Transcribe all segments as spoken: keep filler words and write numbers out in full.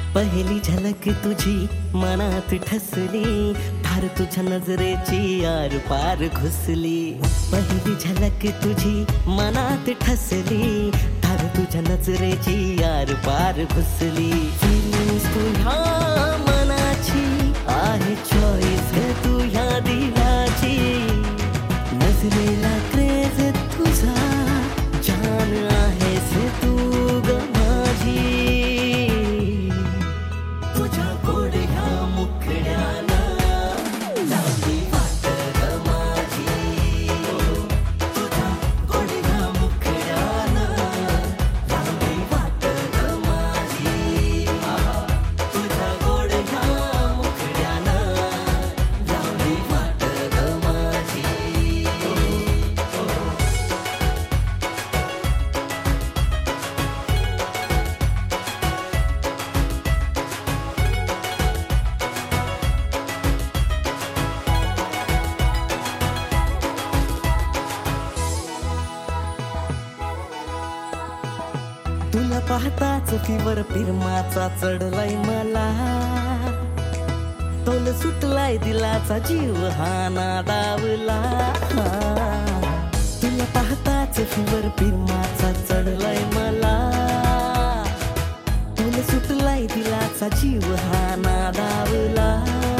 पहिली झलक तुझी मनात ठसली, धार तुझ्या नजरेची आर पार घुसली. पहिली झलक तुझी मनात ठसली, धार तुझ्या नजरेची आर पार घुसली. Feelings तुझ्या मनाची आहे चॉईस ग तुझ्या दिलाची. नजरेला क्रेज तुझा जान आहेस तू ग माझी. तुझ्या गोड्या मुखड्याला लावली वाट ग माझी. तुझ्या गोड्या मुखड्याला लावली वाट ग माझी. तुझ्या गोड्या मुखड्याला लावली वाट ग माझी. तुला पाहताच फिवर फिरमाचा चढलाय मला. तोल सुटलाय दिलाचा जीव हा नादावला. तुला पाहताच फिवर फिरमाचा चढलाय मला. तोल सुटलाय दिलाचा जीव हा नादावला.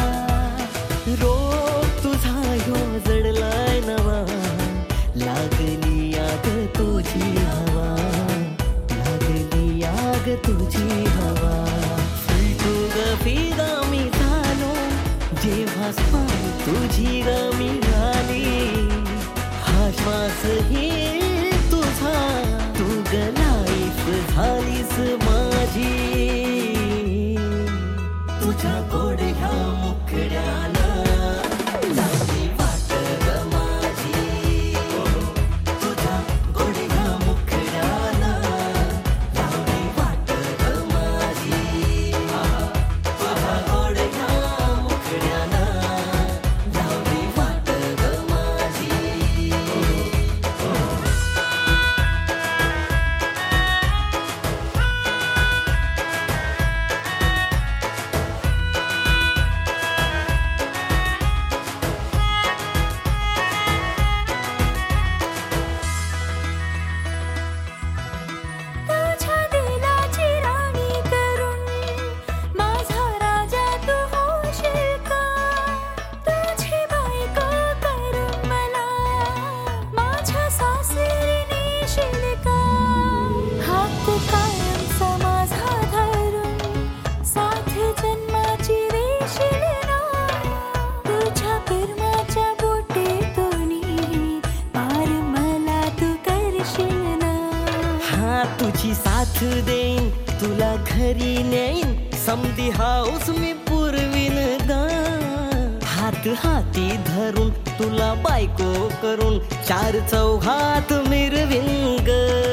रोग तुझा ह्यो जडलाय नवा, लागली आग तुझी हवा. लागली आग तुझी हवा. तू ग फिदा मी झालो जेव्हा स्पान तुझी ग मिळाली. हा श्वास ही तुझा तू ग लाईफ झालीस माझी. तुझ्या गोड्या मुखड्याला लावली वाट ग माझी. तुझ्या गोड्या मुखड्याला लावली वाट ग माझी. तुझ्या गोड्या मुखड्याला लावली वाट ग माझी. तुझ्या दिलाची राणी करून माझा राजा तू होशील का. तुझी बायको करून मला माझ्या सासरी नेशील का. हात कायमचा माझा धरून साथ जन्माची देशील ना. तुझ्या प्रेमाच्या बोटीतून पार मला तू करशील ना. हा तुझी साथ देईन तुला घरी नेईन. समधी हाऊस मी पुरवीन ग. हात हाती धरून तुला बायको करून चार चौघात मिरवीन ग.